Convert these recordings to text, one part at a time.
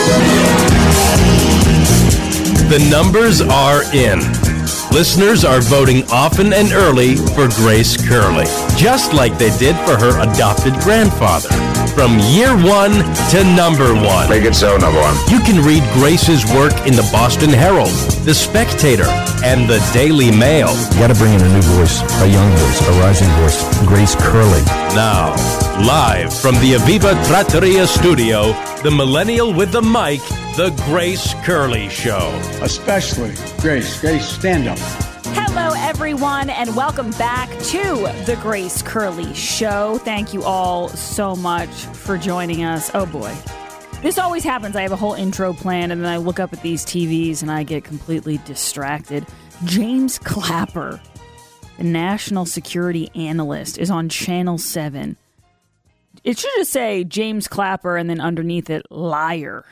The numbers are in. Listeners are voting often and early for Grace Curley, just like they did for her adopted grandfather. From year one to number one. Make it so, number one. You can read Grace's work in the Boston Herald, The Spectator, and the Daily Mail. You got to bring in a new voice, a young voice, a rising voice, Grace Curley. Now, live from the Aviva Trattoria studio, the millennial with the mic, The Grace Curley Show. Especially Grace. Grace, stand up. Hello, everyone, and welcome back to The Grace Curley Show. Thank you all so much for joining us. Oh, boy. This always happens. I have a whole intro planned, and then I look up at these TVs, and I get completely distracted. James Clapper, the national security analyst, is on Channel 7. It should just say James Clapper, and then underneath it, liar.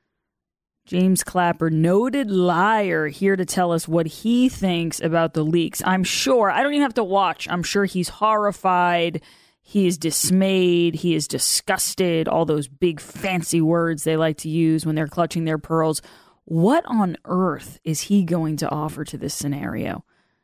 James Clapper, noted liar, here to tell us what he thinks about the leaks. I'm sure, I don't even have to watch. I'm sure he's horrified. He is dismayed. He is disgusted. All those big fancy words they like to use when they're clutching their pearls. What on earth is he going to offer to this scenario?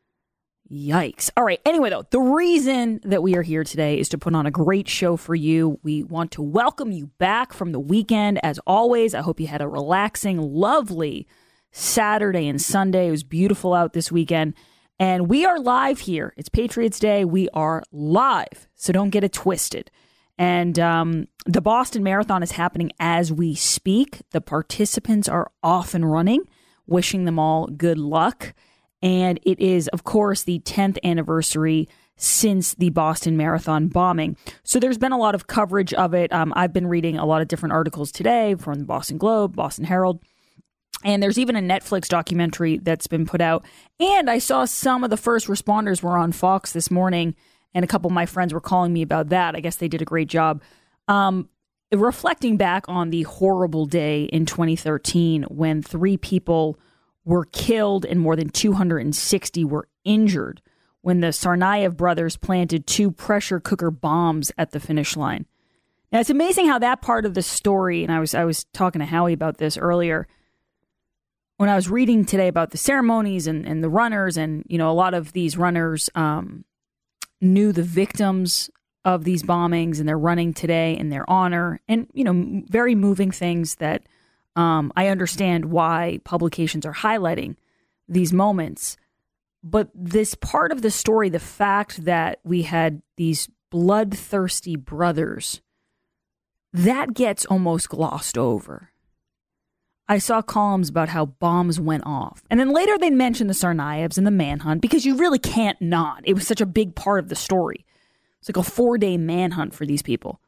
Yikes. All right. Anyway, though, the reason that we are here today is to put on a great show for you. We want to welcome you back from the weekend. As always, I hope you had a relaxing, lovely Saturday and Sunday. It was beautiful out this weekend. And we are live here. It's Patriots Day. We are live. So don't get it twisted. And the Boston Marathon is happening as we speak. The participants are off and running. Wishing them all good luck. And it is, of course, the 10th anniversary since the Boston Marathon bombing. So there's been a lot of coverage of it. I've been reading a lot of different articles today from the Boston Globe, Boston Herald. And there's even a Netflix documentary that's been put out. And I saw some of the first responders were on Fox this morning. And a couple of my friends were calling me about that. I guess they did a great job. Reflecting back on the horrible day in 2013 when 3 people were killed and more than 260 were injured when the Tsarnaev brothers planted 2 pressure cooker bombs at the finish line. Now, it's amazing how that part of the story, and I was talking to Howie about this earlier, when I was reading today about the ceremonies and the runners, and, you know, a lot of these runners knew the victims of these bombings, and they're running today in their honor, and, you know, very moving things that I understand why publications are highlighting these moments. But this part of the story, the fact that we had these bloodthirsty brothers, that gets almost glossed over. I saw columns about how bombs went off. And then later they mentioned the Tsarnaevs and the manhunt, because you really can't not. It was such a big part of the story. It's like a 4-day manhunt for these people.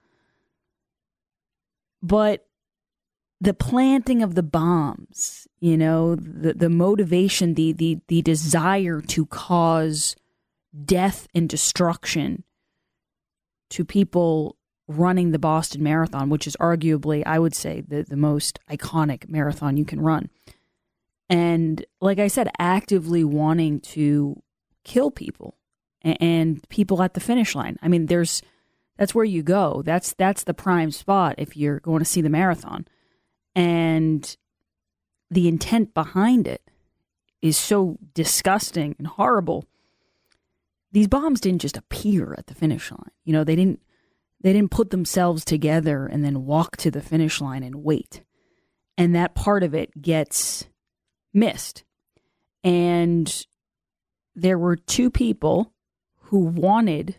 But the planting of the bombs, you know, the motivation, the desire to cause death and destruction to people running the Boston Marathon, which is arguably, I would say, the most iconic marathon you can run. And like I said, actively wanting to kill people and people at the finish line. I mean, that's where you go. That's the prime spot if you're going to see the marathon. And the intent behind it is so disgusting and horrible. These bombs didn't just appear at the finish line. You know, they didn't put themselves together and then walk to the finish line and wait. And that part of it gets missed. And there were 2 people who wanted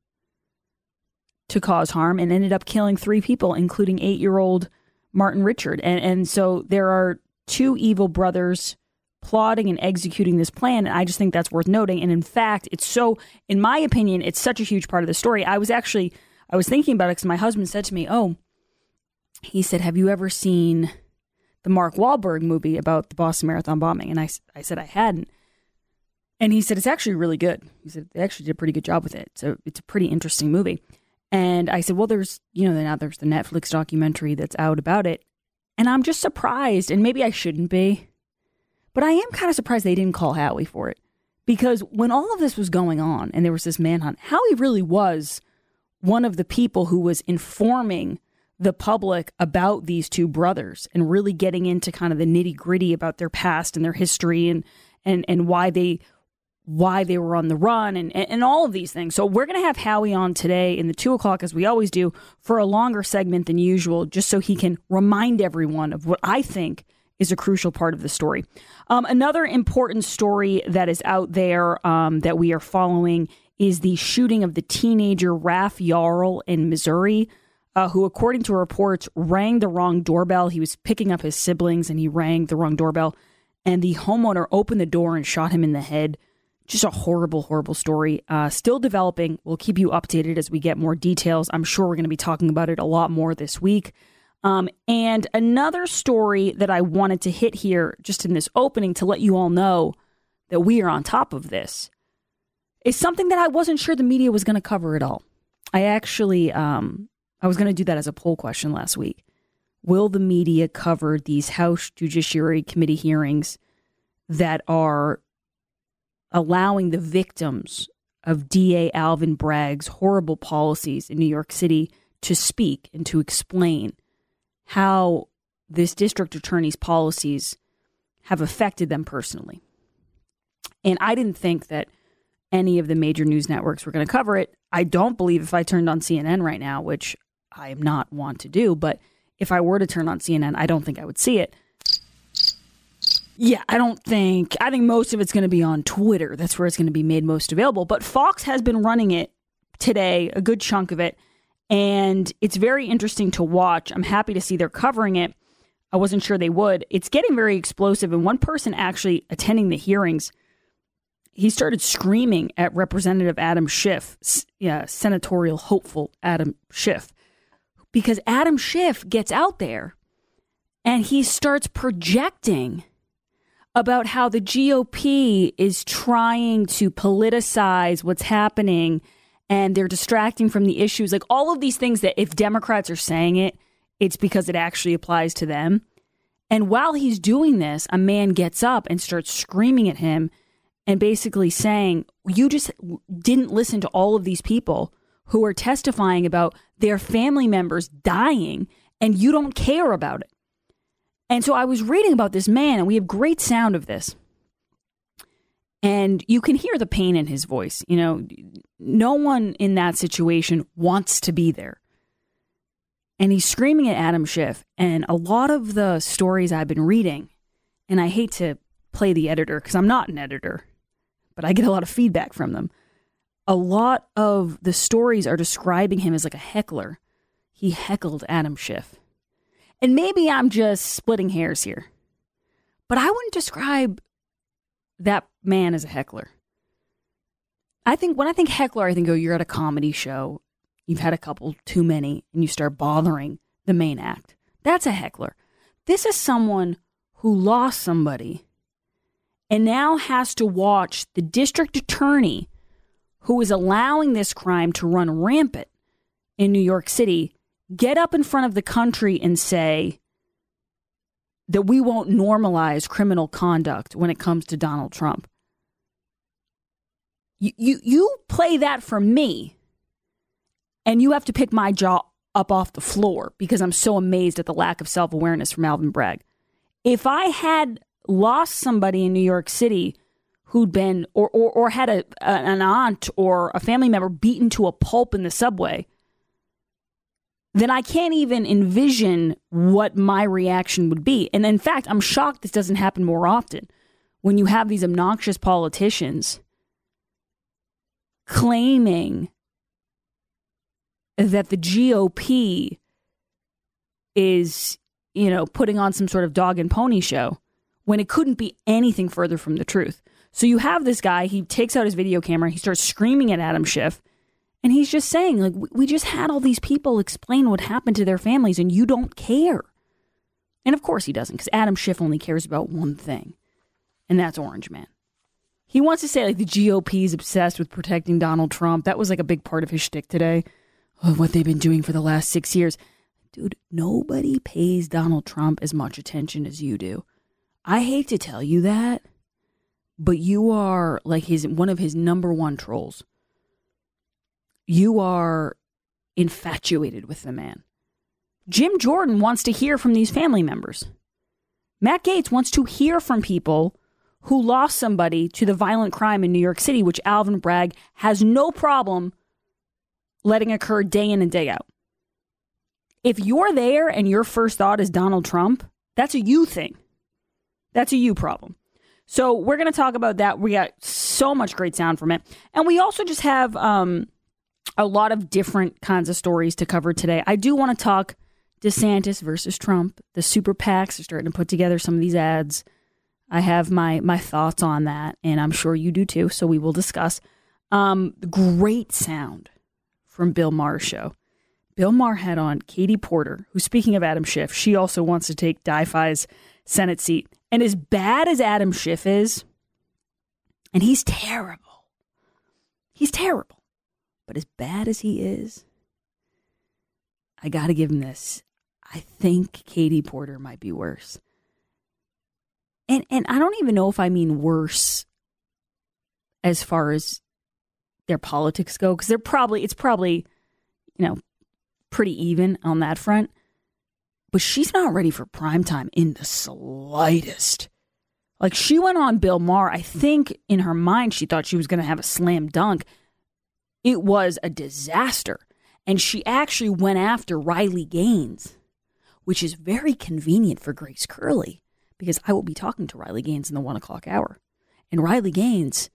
to cause harm and ended up killing 3 people, including 8-year-old Martin Richard. And so there are 2 evil brothers plotting and executing this plan. And I just think that's worth noting. And in fact, in my opinion, it's such a huge part of the story. I was thinking about it because my husband said to me, he said, have you ever seen the Mark Wahlberg movie about the Boston Marathon bombing? And I said I hadn't. And he said, it's actually really good. He said, they actually did a pretty good job with it. So it's a pretty interesting movie. And I said, well, now there's the Netflix documentary that's out about it. And I'm just surprised, and maybe I shouldn't be, but I am kind of surprised they didn't call Howie for it. Because when all of this was going on and there was this manhunt, Howie really was one of the people who was informing the public about these two brothers and really getting into kind of the nitty gritty about their past and their history and why they were on the run and all of these things. So we're going to have Howie on today in the 2 o'clock, as we always do, for a longer segment than usual, just so he can remind everyone of what I think is a crucial part of the story. Another important story that is out there that we are following is the shooting of the teenager Raph Yarl in Missouri, who, according to reports, rang the wrong doorbell. He was picking up his siblings and he rang the wrong doorbell. And the homeowner opened the door and shot him in the head. Just a horrible, horrible story. Still developing. We'll keep you updated as we get more details. I'm sure we're going to be talking about it a lot more this week. And another story that I wanted to hit here just in this opening to let you all know that we are on top of this is something that I wasn't sure the media was going to cover at all. I actually, I was going to do that as a poll question last week. Will the media cover these House Judiciary Committee hearings that are allowing the victims of DA Alvin Bragg's horrible policies in New York City to speak and to explain how this district attorney's policies have affected them personally? And I didn't think that any of the major news networks were going to cover it. I don't believe if I turned on CNN right now, which I am not want to do, but if I were to turn on CNN, I don't think I would see it. Yeah, I think most of it's going to be on Twitter. That's where it's going to be made most available. But Fox has been running it today, a good chunk of it, and it's very interesting to watch. I'm happy to see they're covering it. I wasn't sure they would. It's getting very explosive, and one person actually attending the hearings, he started screaming at Representative Adam Schiff, senatorial hopeful Adam Schiff, because Adam Schiff gets out there and he starts projecting about how the GOP is trying to politicize what's happening and they're distracting from the issues. Like all of these things that if Democrats are saying it, it's because it actually applies to them. And while he's doing this, a man gets up and starts screaming at him and basically saying, you just didn't listen to all of these people who are testifying about their family members dying and you don't care about it. And so I was reading about this man, and we have great sound of this. And you can hear the pain in his voice. You know, no one in that situation wants to be there. And he's screaming at Adam Schiff. And a lot of the stories I've been reading, and I hate to play the editor because I'm not an editor, but I get a lot of feedback from them. A lot of the stories are describing him as like a heckler. He heckled Adam Schiff. And maybe I'm just splitting hairs here, but I wouldn't describe that man as a heckler. When I think heckler, I think, you're at a comedy show, you've had a couple too many, and you start bothering the main act. That's a heckler. This is someone who lost somebody and now has to watch the district attorney who is allowing this crime to run rampant in New York City get up in front of the country and say that we won't normalize criminal conduct when it comes to Donald Trump. You play that for me, and you have to pick my jaw up off the floor because I'm so amazed at the lack of self-awareness from Alvin Bragg. If I had lost somebody in New York City who'd been or had an aunt or a family member beaten to a pulp in the subway, then I can't even envision what my reaction would be. And in fact, I'm shocked this doesn't happen more often when you have these obnoxious politicians claiming that the GOP is, putting on some sort of dog and pony show when it couldn't be anything further from the truth. So you have this guy, he takes out his video camera, he starts screaming at Adam Schiff. And he's just saying, like, we just had all these people explain what happened to their families and you don't care. And of course he doesn't, because Adam Schiff only cares about one thing, and that's Orange Man. He wants to say, like, the GOP is obsessed with protecting Donald Trump. That was like a big part of his shtick today, of what they've been doing for the last 6 years. Dude, nobody pays Donald Trump as much attention as you do. I hate to tell you that, but you are like one of his number one trolls. You are infatuated with the man. Jim Jordan wants to hear from these family members. Matt Gaetz wants to hear from people who lost somebody to the violent crime in New York City, which Alvin Bragg has no problem letting occur day in and day out. If you're there and your first thought is Donald Trump, that's a you thing. That's a you problem. So we're going to talk about that. We got so much great sound from it. And we also just have a lot of different kinds of stories to cover today. I do want to talk DeSantis versus Trump. The super PACs are starting to put together some of these ads. I have my thoughts on that, and I'm sure you do too, so we will discuss. Great sound from Bill Maher's show. Bill Maher had on Katie Porter, who, speaking of Adam Schiff, she also wants to take Di-Fi's Senate seat. And as bad as Adam Schiff is, and he's terrible, but as bad as he is, I got to give him this. I think Katie Porter might be worse. And I don't even know if I mean worse as far as their politics go, because it's probably, pretty even on that front. But she's not ready for primetime in the slightest. Like, she went on Bill Maher. I think in her mind she thought she was going to have a slam dunk. It was a disaster. And she actually went after Riley Gaines, which is very convenient for Grace Curley, because I will be talking to Riley Gaines in the 1 o'clock hour. And Riley Gaines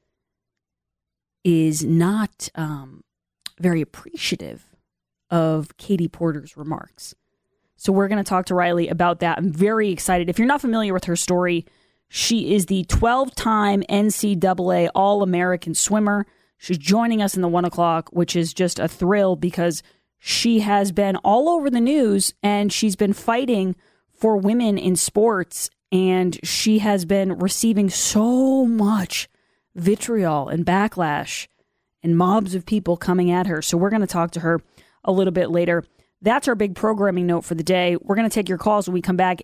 is not very appreciative of Katie Porter's remarks. So we're going to talk to Riley about that. I'm very excited. If you're not familiar with her story, she is the 12-time NCAA All-American swimmer. She's joining us in the 1 o'clock, which is just a thrill because she has been all over the news and she's been fighting for women in sports. And she has been receiving so much vitriol and backlash and mobs of people coming at her. So we're going to talk to her a little bit later. That's our big programming note for the day. We're going to take your calls when we come back.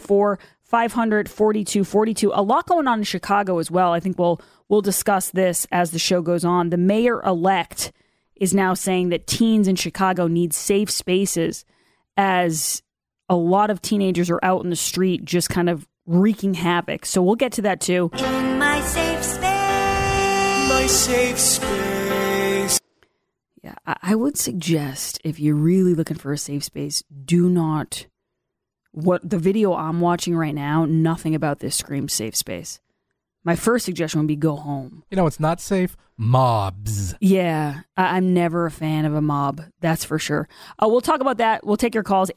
844-500-4242. A lot going on in Chicago as well. I think we'll discuss this as the show goes on. The mayor-elect is now saying that teens in Chicago need safe spaces, as a lot of teenagers are out in the street just kind of wreaking havoc. So we'll get to that too. In my safe space. My safe space. Yeah, I would suggest, if you're really looking for a safe space, do not, what the video I'm watching right now, nothing about this screams safe space. My first suggestion would be go home. You know, it's not safe. Mobs. Yeah, I'm never a fan of a mob. That's for sure. We'll talk about that. We'll take your calls.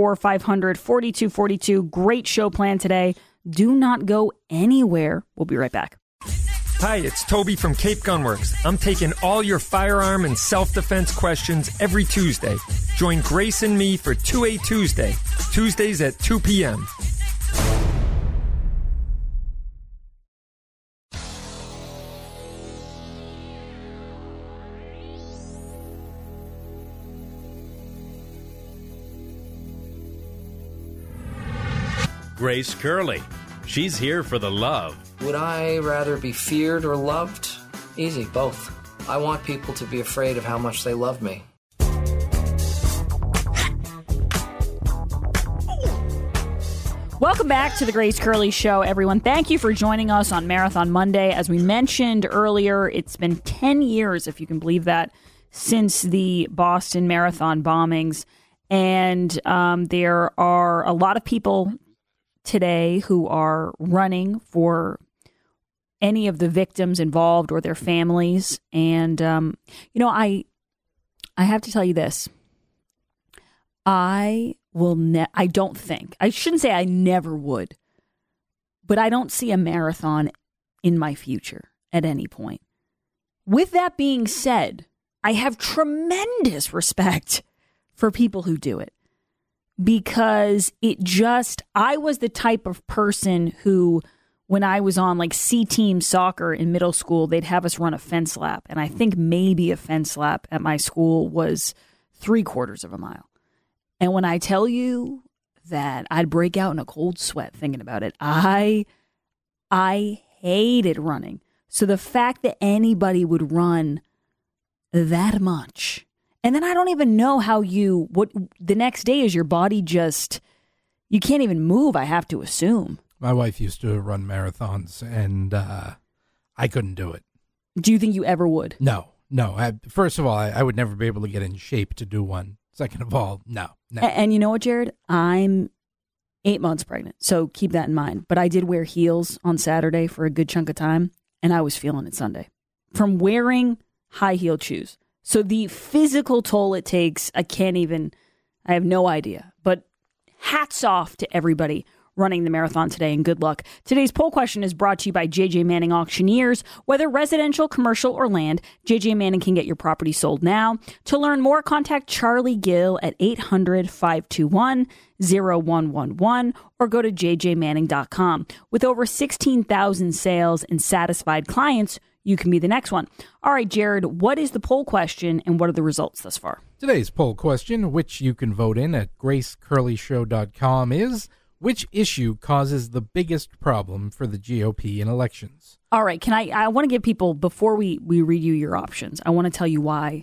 844-500-4242. Great show plan today. Do not go anywhere. We'll be right back. Hi, it's Toby from Cape Gunworks. I'm taking all your firearm and self-defense questions every Tuesday. Join Grace and me for 2A Tuesday, Tuesdays at 2 p.m. Grace Curley. She's here for the love. Would I rather be feared or loved? Easy, both. I want people to be afraid of how much they love me. Welcome back to the Grace Curley Show, everyone. Thank you for joining us on Marathon Monday. As we mentioned earlier, it's been 10 years, if you can believe that, since the Boston Marathon bombings. And there are a lot of people today who are running for any of the victims involved or their families. And, I have to tell you this. I shouldn't say I never would, but I don't see a marathon in my future at any point. With that being said, I have tremendous respect for people who do it, because I was the type of person who, when I was on like C-team soccer in middle school, they'd have us run a fence lap. And I think maybe a fence lap at my school was 3/4 of a mile. And when I tell you that I'd break out in a cold sweat thinking about it, I hated running. So the fact that anybody would run that much, And then I don't even know how what the next day is your body just, you can't even move, I have to assume. My wife used to run marathons, and I couldn't do it. Do you think you ever would? No. First of all, I would never be able to get in shape to do one. Second of all, no. And you know what, Jared? I'm 8 months pregnant, so keep that in mind. But I did wear heels on Saturday for a good chunk of time, and I was feeling it Sunday from wearing high-heeled shoes. So the physical toll it takes, I have no idea. But hats off to everybody running the marathon today, and good luck. Today's poll question is brought to you by JJ Manning Auctioneers. Whether residential, commercial, or land, JJ Manning can get your property sold now. To learn more, contact Charlie Gill at 800-521-0111 or go to jjmanning.com. With over 16,000 sales and satisfied clients, you can be the next one. All right, Jared, what is the poll question and what are the results thus far? Today's poll question, which you can vote in at gracecurleyshow.com, is: which issue causes the biggest problem for the GOP in elections? All right, I want to give people, before we read you your options, I want to tell you why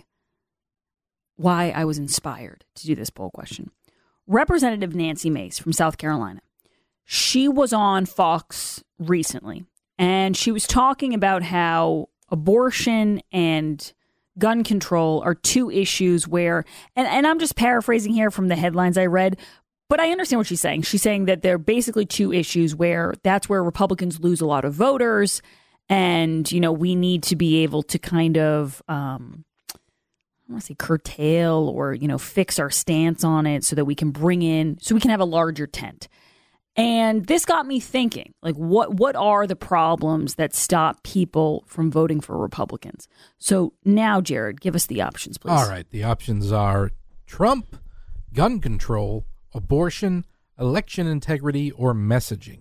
I was inspired to do this poll question. Representative Nancy Mace from South Carolina, she was on Fox recently, and she was talking about how abortion and gun control are two issues where, and I'm just paraphrasing here from the headlines I read, but I understand what she's saying. She's saying that they're basically two issues where that's where Republicans lose a lot of voters. And, we need to be able to kind of, I don't want to say curtail or, fix our stance on it so that we can have a larger tent. And this got me thinking, like, what are the problems that stop people from voting for Republicans? So now, Jared, give us the options, please. All right. The options are Trump, gun control, abortion, election integrity, or messaging.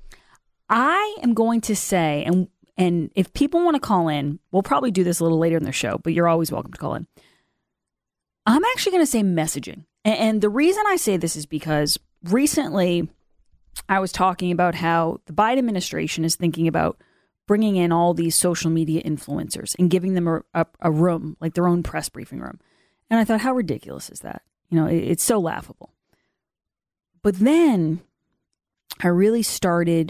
I am going to say, and if people want to call in, we'll probably do this a little later in the show, but you're always welcome to call in. I'm actually going to say messaging. And the reason I say this is because recently I was talking about how the Biden administration is thinking about bringing in all these social media influencers and giving them a room, like their own press briefing room. And I thought, how ridiculous is that? It's so laughable. But then I really started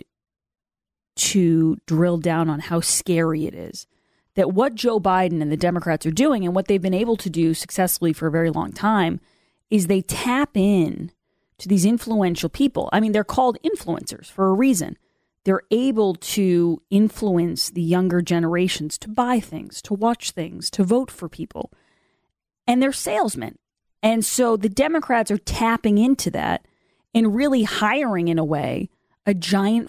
to drill down on how scary it is that what Joe Biden and the Democrats are doing and what they've been able to do successfully for a very long time is they tap in to these influential people. I mean, they're called influencers for a reason. They're able to influence the younger generations to buy things, to watch things, to vote for people. And they're salesmen. And so the Democrats are tapping into that and really hiring, in a way, a giant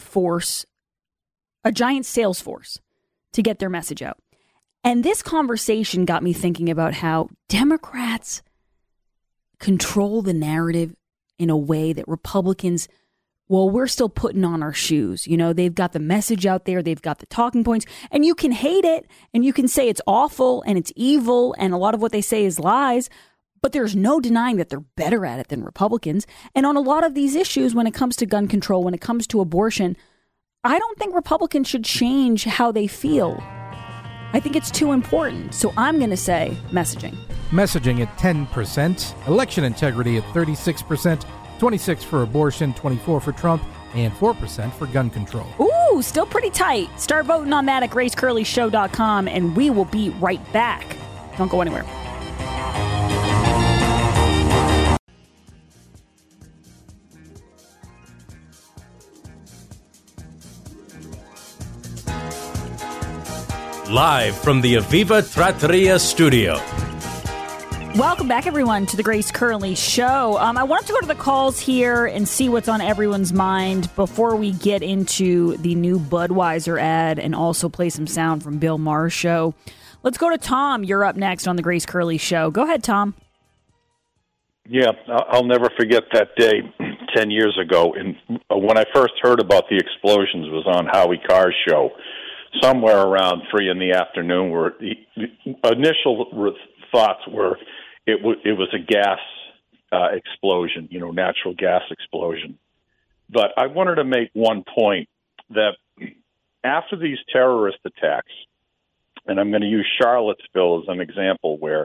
sales force to get their message out. And this conversation got me thinking about how Democrats control the narrative in a way that Republicans, well, we're still putting on our shoes. They've got the message out there. They've got the talking points. And you can hate it and you can say it's awful and it's evil and a lot of what they say is lies. But there's no denying that they're better at it than Republicans. And on a lot of these issues, when it comes to gun control, when it comes to abortion, I don't think Republicans should change how they feel. I think it's too important. So I'm going to say messaging. Messaging at 10%, election integrity at 36%, 26% for abortion, 24% for Trump, and 4% for gun control. Ooh, still pretty tight. Start voting on that at gracecurleyshow.com, and we will be right back. Don't go anywhere. Live from the Aviva Trattoria studio. Welcome back, everyone, to the Grace Curley Show. I wanted to go to the calls here and see what's on everyone's mind before we get into the new Budweiser ad and also play some sound from Bill Maher's show. Let's go to Tom. You're up next on the Grace Curley Show. Go ahead, Tom. Yeah, I'll never forget that day 10 years ago. And when I first heard about the explosions, was on Howie Carr's show, somewhere around 3 p.m, where the initial thoughts were it was a gas explosion, natural gas explosion. But I wanted to make one point, that after these terrorist attacks, and I'm going to use Charlottesville as an example, where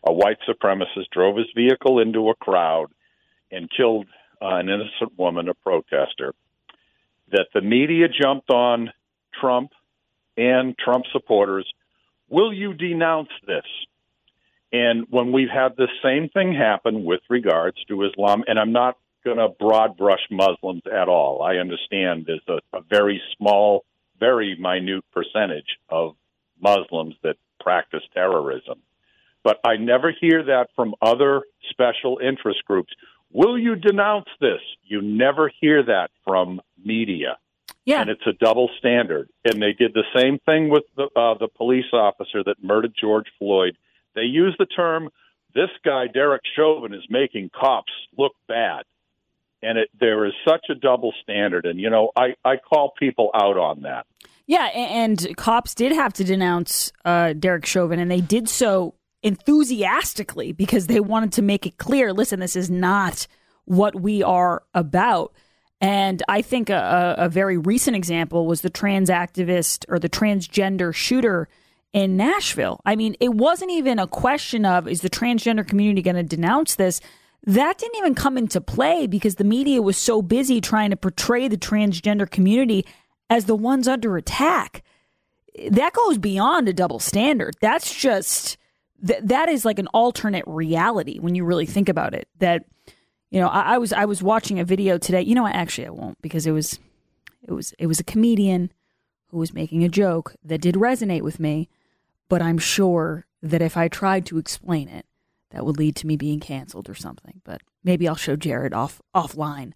a white supremacist drove his vehicle into a crowd and killed an innocent woman, a protester, that the media jumped on Trump and Trump supporters. Will you denounce this? And when we've had the same thing happen with regards to Islam, and I'm not going to broad brush Muslims at all. I understand there's a very small, very minute percentage of Muslims that practice terrorism. But I never hear that from other special interest groups. Will you denounce this? You never hear that from media. Yeah. And it's a double standard. And they did the same thing with the police officer that murdered George Floyd. They use the term, this guy, Derek Chauvin, is making cops look bad. And there is such a double standard. And, I call people out on that. Yeah, and cops did have to denounce Derek Chauvin, and they did so enthusiastically because they wanted to make it clear, listen, this is not what we are about. And I think a very recent example was the trans activist or the transgender shooter in Nashville. I mean, it wasn't even a question of, is the transgender community going to denounce this? That didn't even come into play because the media was so busy trying to portray the transgender community as the ones under attack. That goes beyond a double standard. That's just, that is like an alternate reality when you really think about it. That, I was watching a video today. Actually I won't, because it was a comedian who was making a joke that did resonate with me. But I'm sure that if I tried to explain it, that would lead to me being canceled or something. But maybe I'll show Jared offline.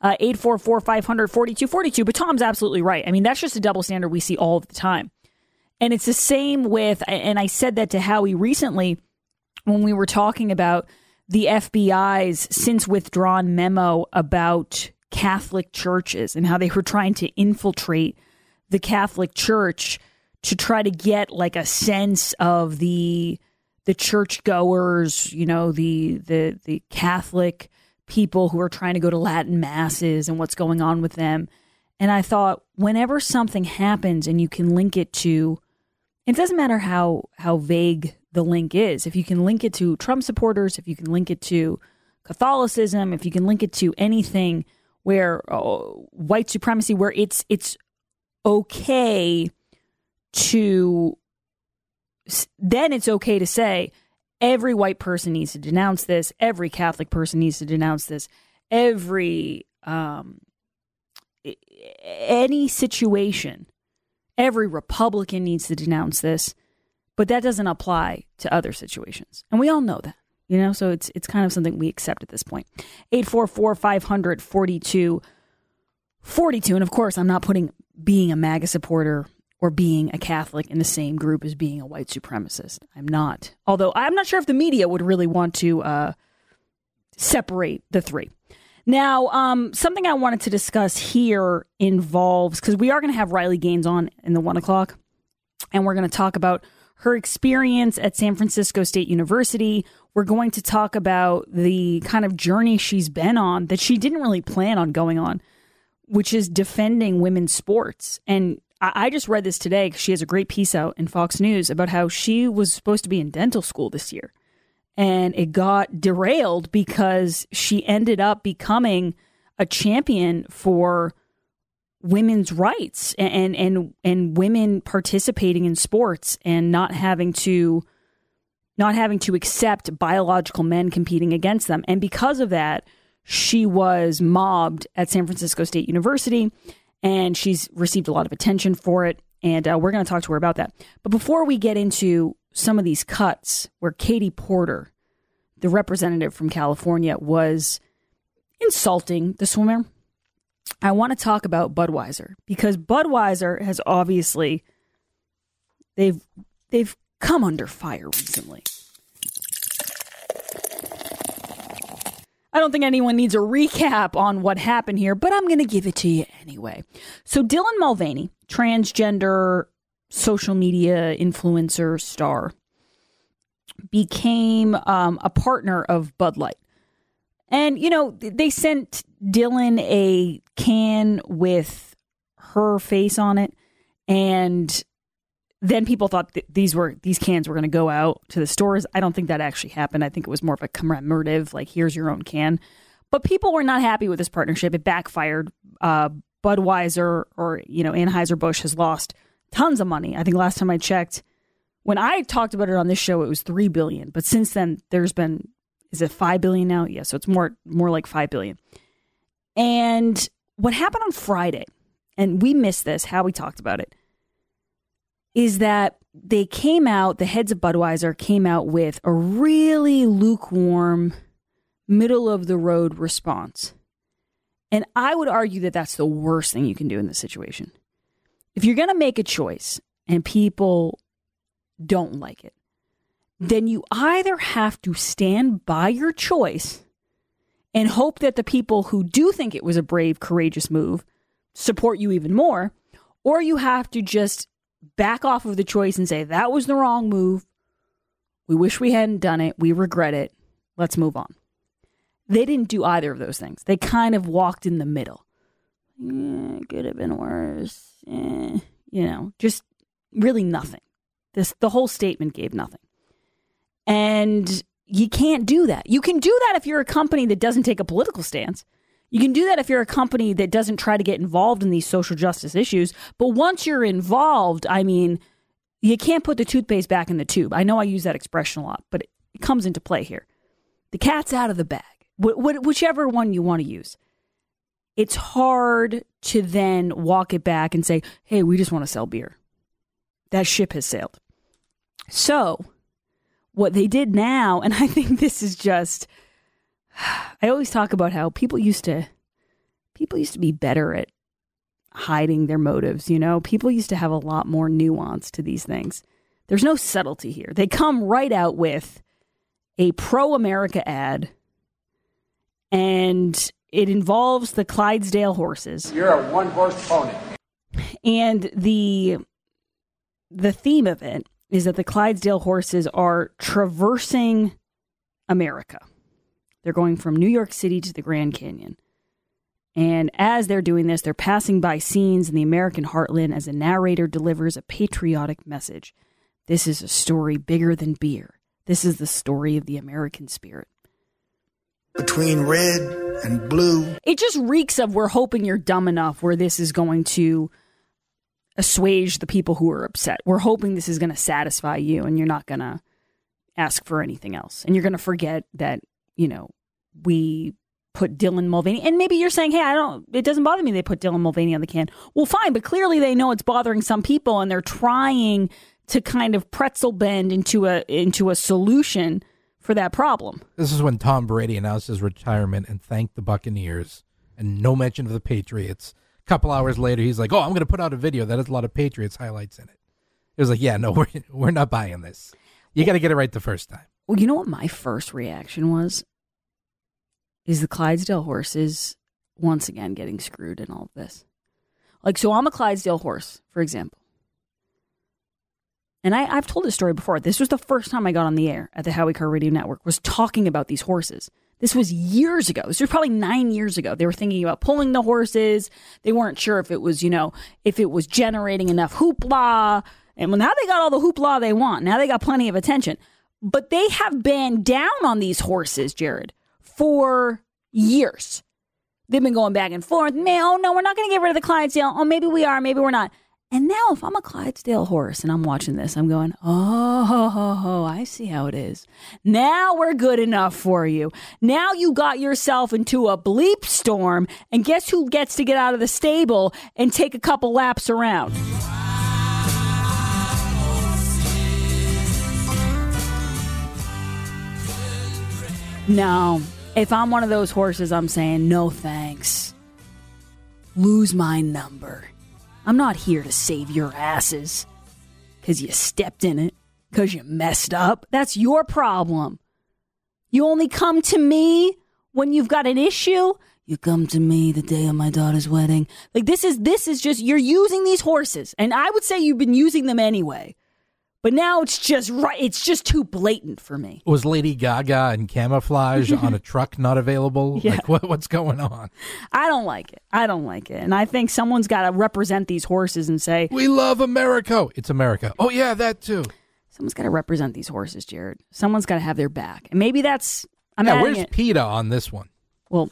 844-500-4242. But Tom's absolutely right. I mean, that's just a double standard we see all the time. And it's the same with, and I said that to Howie recently when we were talking about the FBI's since withdrawn memo about Catholic churches and how they were trying to infiltrate the Catholic Church to try to get like a sense of the churchgoers, the Catholic people who are trying to go to Latin masses and what's going on with them. And I thought, whenever something happens and you can link it to, it doesn't matter how vague the link is. If you can link it to Trump supporters, if you can link it to Catholicism, if you can link it to anything where white supremacy, where it's okay to, then it's okay to say every white person needs to denounce this. Every Catholic person needs to denounce this. Every, any situation, every Republican needs to denounce this, but that doesn't apply to other situations. And we all know that, so it's kind of something we accept at this point. 844-500-4242. And of course, I'm not putting being a MAGA supporter or being a Catholic in the same group as being a white supremacist. I'm not. Although I'm not sure if the media would really want to separate the three. Now, something I wanted to discuss here involves, because we are going to have Riley Gaines on in the 1 o'clock, and we're going to talk about her experience at San Francisco State University. We're going to talk about the kind of journey she's been on that she didn't really plan on going on, which is defending women's sports. And I just read this today because she has a great piece out in Fox News about how she was supposed to be in dental school this year. And it got derailed because she ended up becoming a champion for women's rights and women participating in sports and not having to accept biological men competing against them. And because of that, she was mobbed at San Francisco State University, and she's received a lot of attention for it. And we're going to talk to her about that. But before we get into some of these cuts where Katie Porter, the representative from California, was insulting the swimmer, I want to talk about Budweiser, because Budweiser has obviously, they've come under fire recently. I don't think anyone needs a recap on what happened here, but I'm going to give it to you anyway. So Dylan Mulvaney, transgender social media influencer star, became a partner of Bud Light. And, they sent Dylan a can with her face on it, and Then people thought that these cans were going to go out to the stores. I don't think that actually happened. I think it was more of a commemorative, like, here's your own can. But people were not happy with this partnership. It backfired. Budweiser or, Anheuser-Busch has lost tons of money. I think last time I checked, when I talked about it on this show, it was $3 billion. But since then, there's been, is it $5 billion now? Yeah, so it's more like $5 billion. And what happened on Friday, and we missed this, how we talked about it, is that they came out, the heads of Budweiser came out with a really lukewarm, middle-of-the-road response. And I would argue that that's the worst thing you can do in this situation. If you're going to make a choice and people don't like it, then you either have to stand by your choice and hope that the people who do think it was a brave, courageous move support you even more, or you have to just back off of the choice and say, that was the wrong move. We wish we hadn't done it. We regret it. Let's move on. They didn't do either of those things. They kind of walked in the middle. Could have been worse. Just really nothing. The whole statement gave nothing. And you can't do that. You can do that if you're a company that doesn't take a political stance. You can do that if you're a company that doesn't try to get involved in these social justice issues. But once you're involved, you can't put the toothpaste back in the tube. I know I use that expression a lot, but it comes into play here. The cat's out of the bag, whichever one you want to use. It's hard to then walk it back and say, hey, we just want to sell beer. That ship has sailed. So what they did now, and I think this is just, I always talk about how people used to be better at hiding their motives, People used to have a lot more nuance to these things. There's no subtlety here. They come right out with a pro-America ad, and it involves the Clydesdale horses. You're a one-horse pony. And the theme of it is that the Clydesdale horses are traversing America. They're going from New York City to the Grand Canyon. And as they're doing this, they're passing by scenes in the American heartland as a narrator delivers a patriotic message. This is a story bigger than beer. This is the story of the American spirit. Between red and blue. It just reeks of, we're hoping you're dumb enough where this is going to assuage the people who are upset. We're hoping this is going to satisfy you and you're not going to ask for anything else. And you're going to forget that, we put Dylan Mulvaney. And maybe you're saying, hey, it doesn't bother me they put Dylan Mulvaney on the can. Well, fine, but clearly they know it's bothering some people and they're trying to kind of pretzel bend into a solution for that problem. This is when Tom Brady announced his retirement and thanked the Buccaneers, and no mention of the Patriots. A couple hours later, he's like, I'm going to put out a video that has a lot of Patriots highlights in it. It was like, yeah, no, we're not buying this. You got to get it right the first time. Well, you know what my first reaction was? Is the Clydesdale horses once again getting screwed in all of this? So I'm a Clydesdale horse, for example. And I've told this story before. This was the first time I got on the air at the Howie Carr Radio Network, was talking about these horses. This was years ago. This was probably 9 years ago. They were thinking about pulling the horses. They weren't sure if it was, if it was generating enough hoopla. And now they got all the hoopla they want. Now they got plenty of attention. But they have been down on these horses, Jared, for years. They've been going back and forth. No, we're not going to get rid of the Clydesdale. Oh, maybe we are, maybe we're not. And now if I'm a Clydesdale horse and I'm watching this, I'm going, I see how it is. Now we're good enough for you. Now you got yourself into a bleep storm, and guess who gets to get out of the stable and take a couple laps around? No. If I'm one of those horses, I'm saying, no thanks. Lose my number. I'm not here to save your asses because you stepped in it, because you messed up. That's your problem. You only come to me when you've got an issue. You come to me the day of my daughter's wedding. This is just, you're using these horses. And I would say you've been using them anyway. But now it's just right. It's just too blatant for me. Was Lady Gaga in camouflage on a truck not available? Yeah. Like, what's going on? I don't like it. And I think someone's got to represent these horses and say, we love America. It's America. Oh, yeah, that too. Someone's got to represent these horses, Jared. Someone's got to have their back. And maybe that's... where's PETA on this one? Well,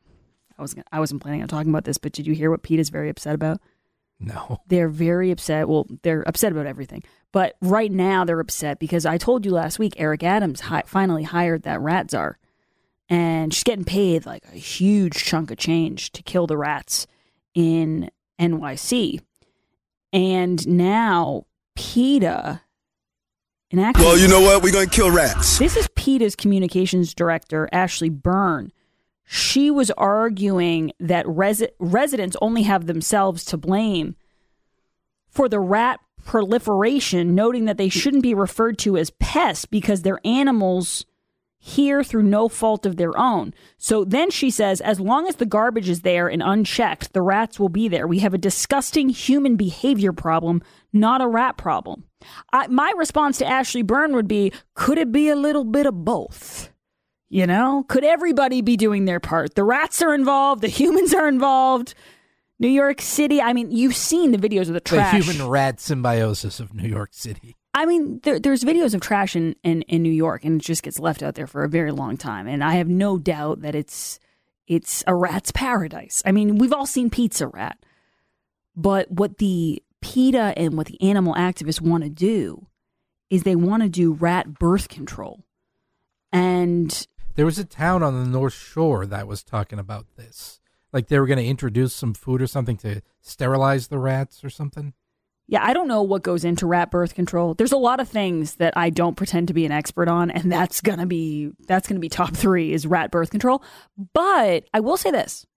I wasn't planning on talking about this, but did you hear what PETA's very upset about? No. They're very upset. Well, they're upset about everything. But right now they're upset because I told you last week Eric Adams finally hired that rat czar. And she's getting paid like a huge chunk of change to kill the rats in NYC. And now PETA... Well, you know what? We're going to kill rats. This is PETA's communications director, Ashley Byrne. She was arguing that residents only have themselves to blame for the rat proliferation, noting that they shouldn't be referred to as pests because they're animals here through no fault of their own. So then she says, as long as the garbage is there and unchecked, the rats will be there. We have a disgusting human behavior problem, not a rat problem. My response to Ashley Byrne would be, could it be a little bit of both? You know, could everybody be doing their part? The rats are involved. The humans are involved. New York City. I mean, you've seen the videos of the trash. The human-rat symbiosis of New York City. I mean, there's videos of trash in New York, and it just gets left out there for a very long time. And I have no doubt that it's a rat's paradise. I mean, we've all seen Pizza Rat. But what the PETA and what the animal activists want to do is they want to do rat birth control. And there was a town on the North Shore that was talking about this. Like they were going to introduce some food or something to sterilize the rats or something. Yeah, I don't know what goes into rat birth control. There's a lot of things that I don't pretend to be an expert on, and that's gonna be top 3 is rat birth control. But I will say this.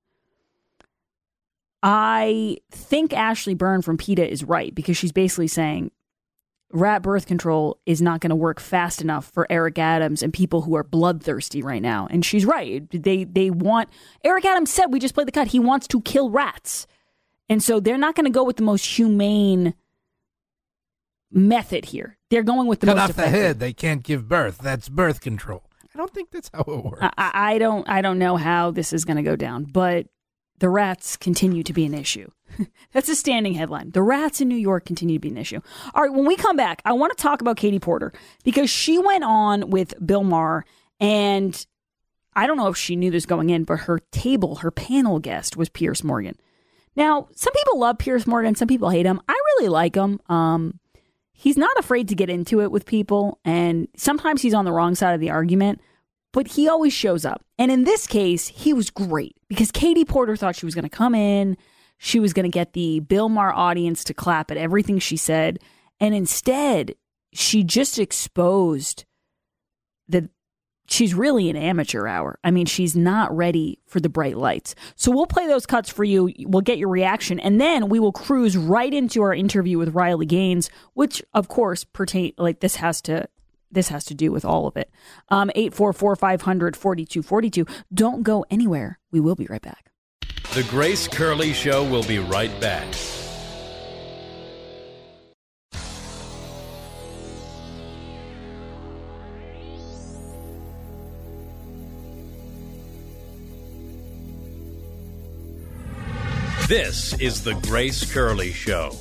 I think Ashley Byrne from PETA is right because she's basically saying rat birth control is not going to work fast enough for Eric Adams and people who are bloodthirsty right now. And she's right. They want... Eric Adams said, we just played the cut, he wants to kill rats. And so they're not going to go with the most humane method here. They're going with the most effective. Cut off the head. They can't give birth. That's birth control. I don't think that's how it works. I don't know how this is going to go down, but the rats continue to be an issue. That's a standing headline. The rats in New York continue to be an issue. All right, when we come back, I want to talk about Katie Porter because she went on with Bill Maher, and I don't know if she knew this going in, but her panel guest was Piers Morgan. Now, some people love Piers Morgan. Some people hate him. I really like him. He's not afraid to get into it with people, and sometimes he's on the wrong side of the argument, but he always shows up. And in this case, he was great because Katie Porter thought she was going to come in. She was going to get the Bill Maher audience to clap at everything she said. And instead, she just exposed that she's really an amateur hour. I mean, she's not ready for the bright lights. So we'll play those cuts for you. We'll get your reaction. And then we will cruise right into our interview with Riley Gaines, which, of course, this has to do with all of it. 844-500-4242. Don't go anywhere. We will be right back. The Grace Curley Show will be right back. This is The Grace Curley Show.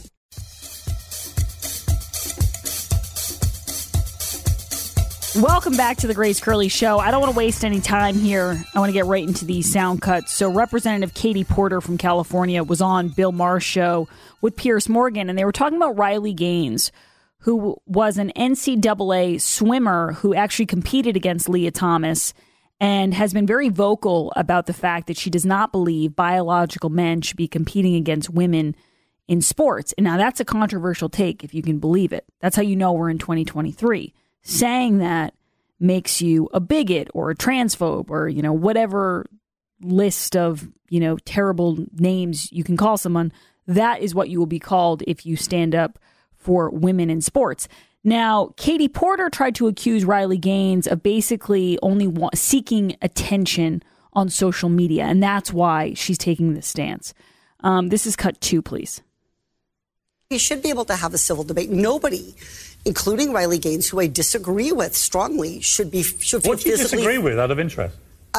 Welcome back to the Grace Curley Show. I don't want to waste any time here. I want to get right into these sound cuts. So Representative Katie Porter from California was on Bill Maher's show with Piers Morgan, and they were talking about Riley Gaines, who was an NCAA swimmer who actually competed against Leah Thomas and has been very vocal about the fact that she does not believe biological men should be competing against women in sports. And now that's a controversial take, if you can believe it. That's how you know we're in 2023. Saying that makes you a bigot or a transphobe or, whatever list of, terrible names you can call someone. That is what you will be called if you stand up for women in sports. Now, Katie Porter tried to accuse Riley Gaines of basically only seeking attention on social media, and that's why she's taking this stance. This is cut 2, please. You should be able to have a civil debate. Nobody, including Riley Gaines, who I disagree with strongly, should feel What do you disagree with, out of interest?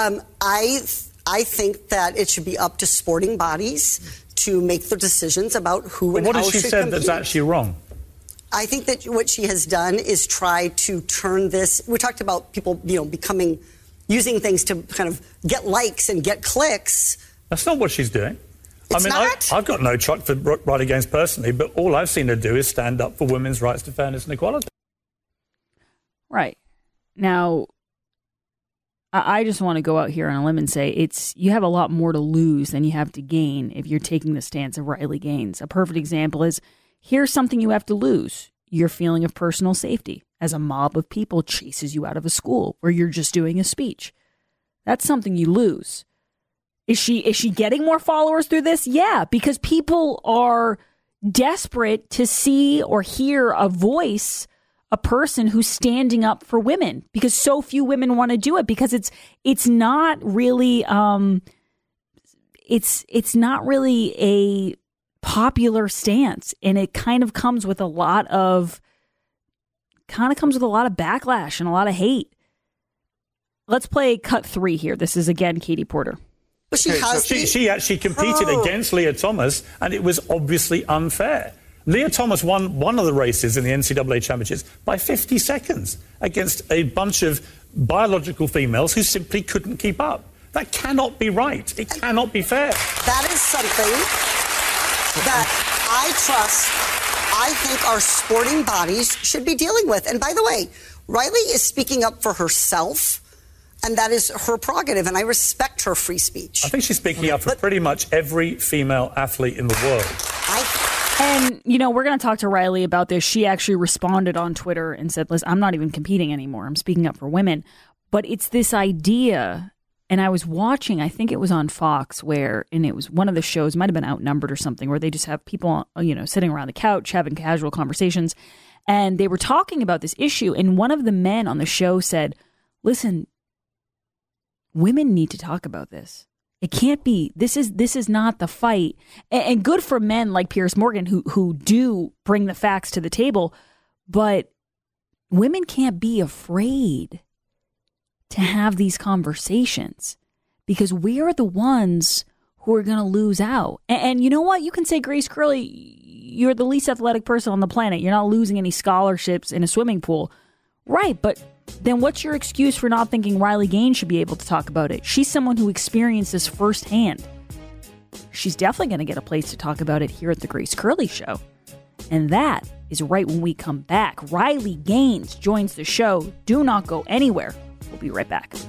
I think that it should be up to sporting bodies to make the decisions about who and what how has she should said compete. that's actually wrong? I think that what she has done is try to turn this. We talked about people, using things to kind of get likes and get clicks. That's not what she's doing. It's not? I've got no truck for Riley Gaines personally, but all I've seen her do is stand up for women's rights to fairness and equality. Right. Now, I just want to go out here on a limb and say you have a lot more to lose than you have to gain if you're taking the stance of Riley Gaines. A perfect example is, here's something you have to lose: your feeling of personal safety as a mob of people chases you out of a school or you're just doing a speech. That's something you lose. Is she getting more followers through this? Yeah, because people are desperate to see or hear a voice, a person who's standing up for women, because so few women want to do it, because it's not really it's not really a popular stance, and it kind of comes with a lot of backlash and a lot of hate. Let's play cut 3 here. This is again Katie Porter. But she actually competed against Leah Thomas, and it was obviously unfair. Leah Thomas won one of the races in the NCAA championships by 50 seconds against a bunch of biological females who simply couldn't keep up. That cannot be right. It cannot be fair. That is something that I think our sporting bodies should be dealing with. And by the way, Riley is speaking up for herself, and that is her prerogative, and I respect her free speech. I think she's speaking up for pretty much every female athlete in the world. And, we're going to talk to Riley about this. She actually responded on Twitter and said, listen, I'm not even competing anymore. I'm speaking up for women. But it's this idea, and I was watching, I think it was on Fox, and it was one of the shows, might have been Outnumbered or something, where they just have people, sitting around the couch having casual conversations. And they were talking about this issue. And one of the men on the show said, listen, women need to talk about this. It can't be. This is not the fight. And good for men like Piers Morgan who do bring the facts to the table. But women can't be afraid to have these conversations, because we are the ones who are going to lose out. And you know what? You can say, Grace Curley, you're the least athletic person on the planet. You're not losing any scholarships in a swimming pool. Right, but then what's your excuse for not thinking Riley Gaines should be able to talk about it? She's someone who experienced this firsthand. She's definitely going to get a place to talk about it here at the Grace Curley Show. And that is right when we come back. Riley Gaines joins the show. Do not go anywhere. We'll be right back.